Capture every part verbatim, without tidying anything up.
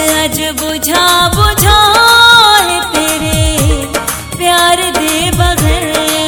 अज बुझा बुझा है तेरे प्यार दे बगैर।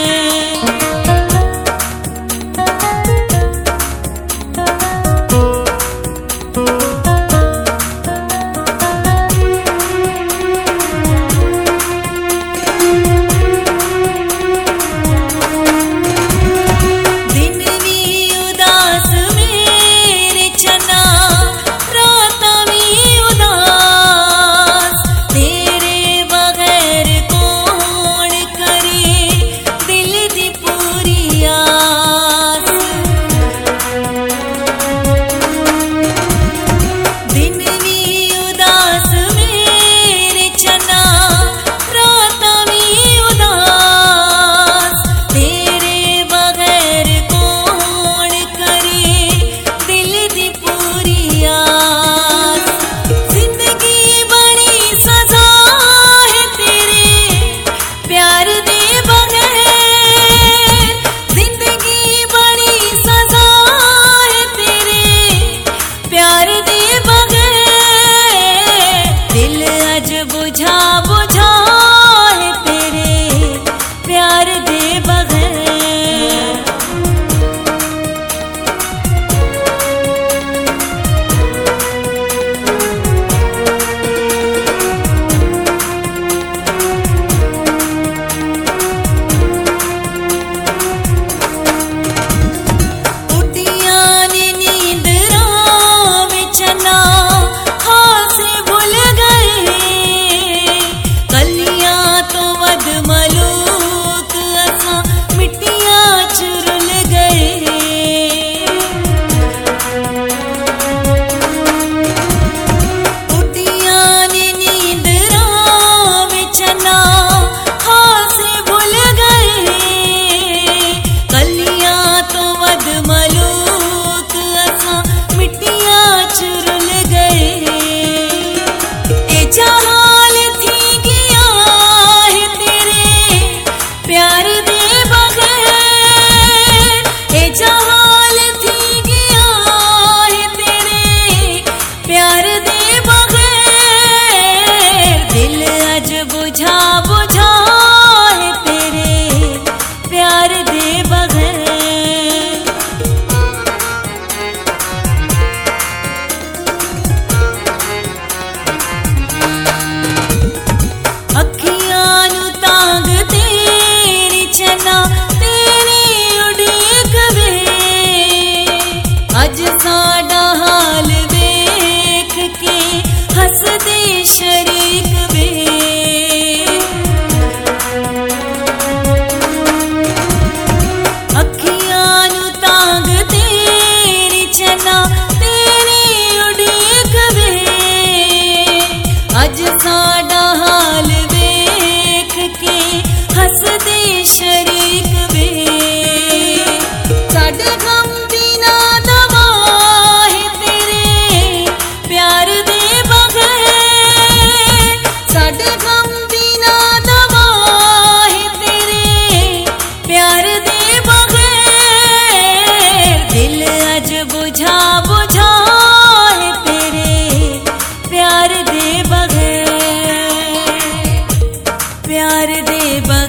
बुझा बुझा है तेरे प्यार दे बगैर। बुझा बुझा है तेरे प्यार दे बगैर। अखियां नू तांग तेरी चना तेरी उड़ीक वे, अज साडा हाल वेख के हसदे शरीक वे। अज साडा हाल वेख के हसदे शरीक वे, साडे गम दी ना दवा है तेरे प्यार दे बगैर। साडे गम दी ना दवा है तेरे प्यार दे बगैर। दिल अज बुझा बुझा है तेरे प्यार दे बगैर, प्यार दे बगैर।